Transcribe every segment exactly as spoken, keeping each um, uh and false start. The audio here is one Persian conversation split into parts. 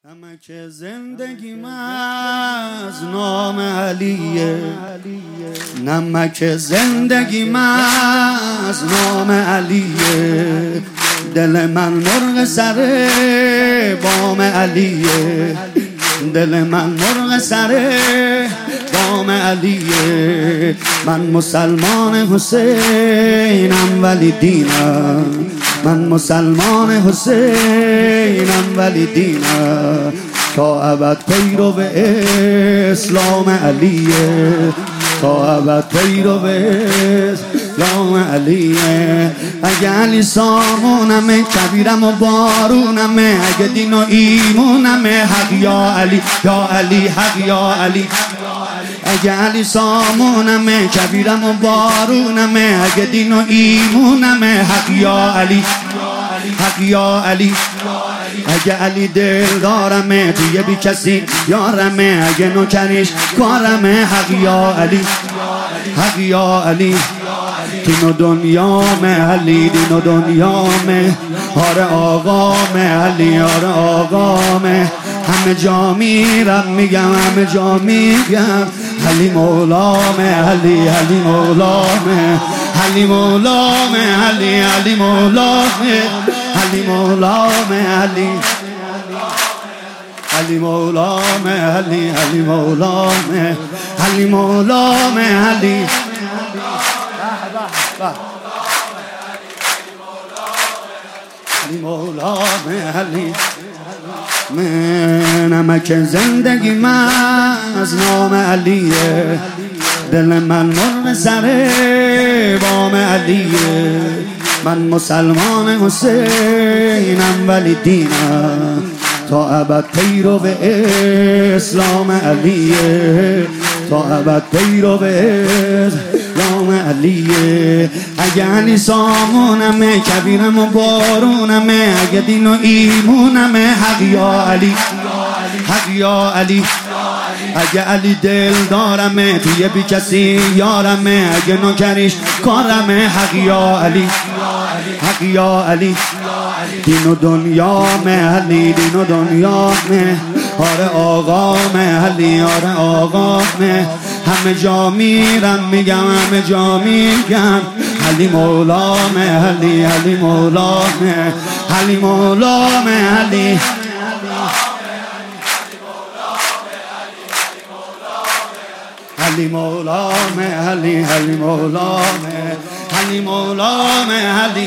نمک زندگی از نام علیه، نمک زندگی از نام علیه. دل من مرغ سر بام علیه، دل من مرغ سر بام علیه. من مسلمان حسینم ولی دینم، من مسلمان حسینم ولی دینم. تا ابد پیرو اسلام علیه، تا ابد پیرو اسلام علیه. اگه علی سامونمه، کبیرم و بارونمه، اگه دین و ایمونمه، حق یا علی یا علی حق یا علی. اگه علی سامونمه، کبیرم و بارونمه، اگه دین و ایمونمه، حق یا علی حق یا علی. اگه علی دل دارمه، توی بی کسی یارمه، اگه نوکریش کارمه، حق یا علی حق یا علی. دین و دنیامه علی، دین و دنیامه، آره آقامه علی، آره آقامه. همه جا میرم میگم، همه جا میگم علی مولامه علی، علی مولامه علی مولامه علی، علی مولامه علی مولامه علی، علی مولامه علی، علی مولامه علی مولامه علی. علی مولامه علی. من نمک زندگی من از نام علیه، دل من مرغ سر بام علیه. من مسلمان حسینم ولی دینم، تا ابد پیرو اسلام علیه، تا ابد پیرو اسلام علیه. اگه علی سامونمه، کبیرم و بارونمه، اگه دین و ایمونمه، حق یا علی حق یا علی. اگه علی دل دارمه، توی بی کسی یارمه، اگه نوکریش کارمه، حق یا علی حق یا علی. دین و دنیامه علی، دین و دنیامه، آره آقامه علی، آره آقامه. همه جا میرم میگم، همه جا میگم علی مولامه علی، علی مولامه علی مولامه علی. علی مولامه علی، علی مولامه علی مولامه علی.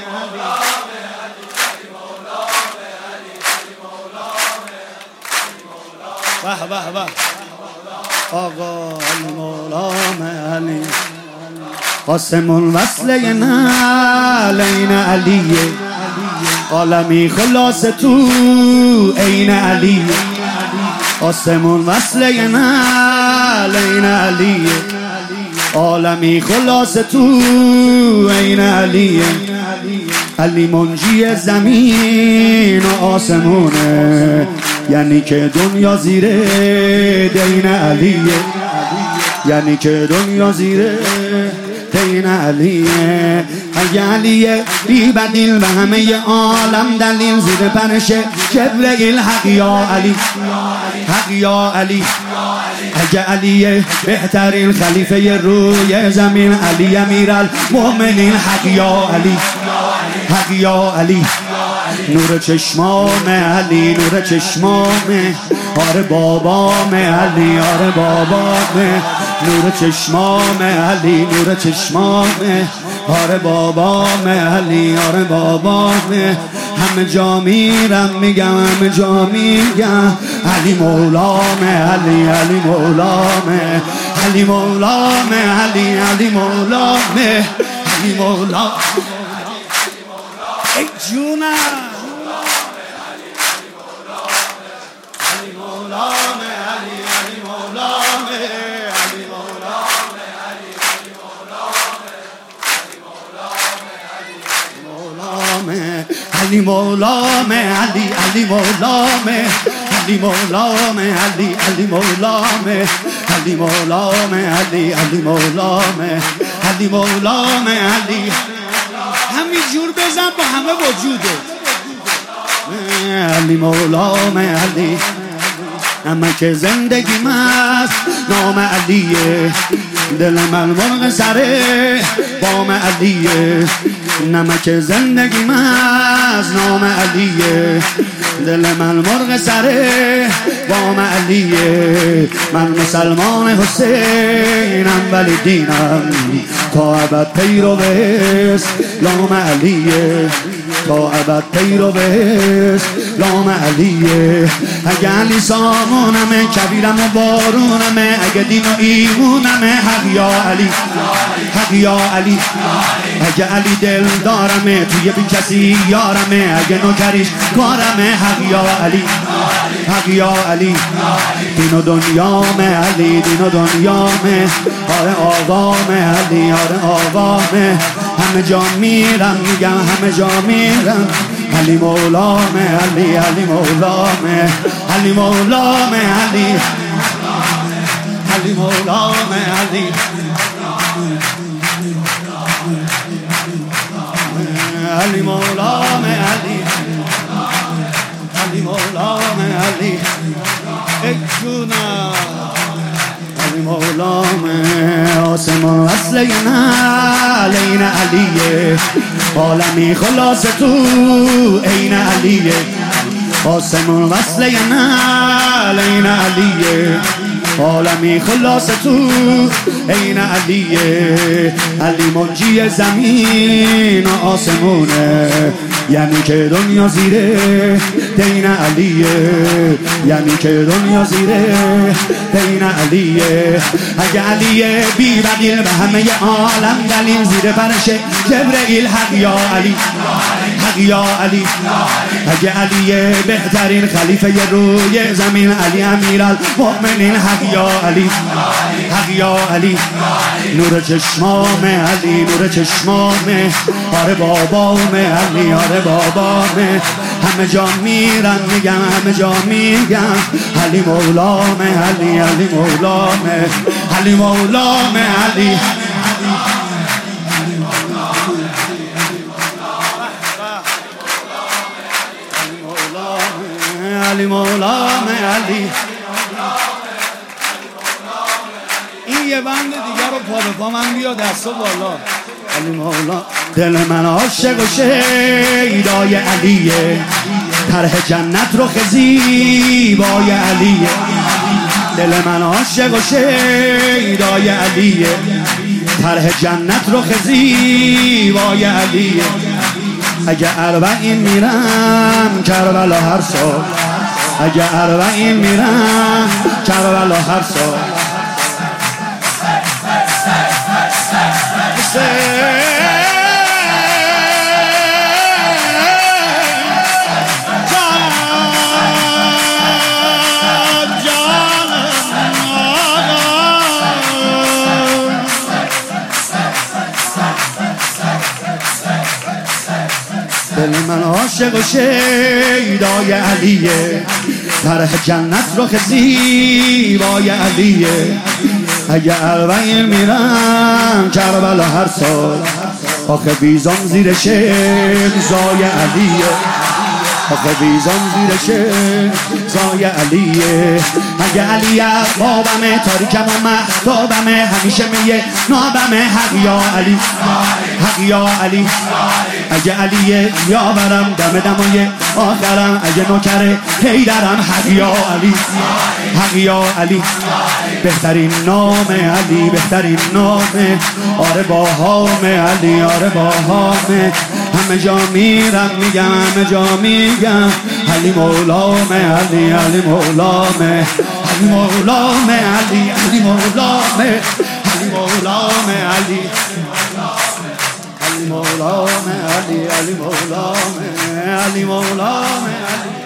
به به به آقا علی مولامه علی. قاسم الوصله نعلین علیه، عالمی خلاص تو عین علیه. قاسم الوصله نعلین علیه، عالمی خلاص تو عین علیه. علی منجی زمین و آسمونه، یعنی که دنیا زیر دین علیه، یعنی که دنیا زیر دین علیه. اگه علیه بی بدیل به همه عالم دلیل، زیر پرش جبرئیل حق یا علی حق یا علی. اگه علیه بهترین خلیفه روی زمین، علی امیرالمؤمنین حق یا علی حق یا علی. نور چشمام علی، نور چشمام، آره بابام علی، آره بابام. نور چشمام علی، نور چشمام، آره بابام علی، آره بابام. همه جا میرم میگم، همه جا میگم علی مولامه علی، علی مولامه علی مولامه علی، علی مولامه علی مولامه. ای جونم علی مولامه علی، علی مولامه علی مولامه علی، علی مولامه علی مولامه علی، علی مولامه علی مولامه علی، علی مولامه علی مولامه علی، علی مولامه علی مولامه علی. همین جور بزن با همه وجوده. علی مولام علی نمک زندگی مست نام علیه دل من مرغ سره بام علیه نمک زندگی مست نام علیه دل من مرغ سره بام علیه من مسلمان حسینم ولی دینم تا ابد پیرو اسلام علیه تا ابد پیرو اسلام علیه اگه علی سامونمه کبیرم و بارونمه اگه دین و ایمونمه حق یا علی حق یا علی اگه علی دل دارمه توی بی کسی یارمه اگه نوکریش کارمه حق یا علی حق یا علی دین و دنیامه علی دین و دنیامه آره آقامه علی آره آقامه همه جا میرم میگم همه جا میرم علی مولامه علی علی مولامه علی مولامه علی علی مولامه علی علی مولامه علی علی مولامه علی اکونا علی مولامه آسمان اصل نعلین علیه عالمی خلاص تو عین علیه آسمان وصل نعلین علیه عالمی خلاص تو عین علیه علی منجی زمین و آسمونه یعنی که دنیا زیره دین علیه یعنی که دنیا زیره دین علیه اگه علیه بی بدیل به همه عالم دلیل زیر فرش جبرئیل حق یا علی حق یا علی اگه علیه بهترین خلیفه روی زمین علی امیرالمؤمنین حق یا علی حق یا علی نور چشمامه علی نور چشمامه آره بابامه علی آره بابامه همه جا میرم میگم همه جا میگم علی مولامه علی علی مولامه علی مولامه علی علی مولامه علی این یه بند دیگر رو پا به پا من بیا دستا بالا علی مولا دل من عاشق و شیدای علیه طرح جنت رو زیبای علیه دل من عاشق و شیدای علیه طرح جنت رو زیبای علیه اگه اربعین میرم کربلا هر سال اگه اربعین میرم کربلا هر سال دل من عاشق و شیدای علیه طرح جنت رو زیبای علیه اگه اربعین میرم کربلا هر سال آخه بیزام زیر شمزای علیه آخه بیزام زیر شمزای علیه اگه علی بابمه تاریکم و محتابمه همیشه میه نابمه حق یا علی حق یا علی اگه علیه یاورم دم دمای آخرم اگه نوکره حیدرم حق یا علی حق یا علی بهترین نام علی بهترین نام آره باهامه علی آره باهامه همه جا میرم میگم همه جا میگم علی مولامه علی علی مولامه علی مولامه علی علی مولامه علی مولامه علی علی مولامه علی علی مولامه علی مولامه علی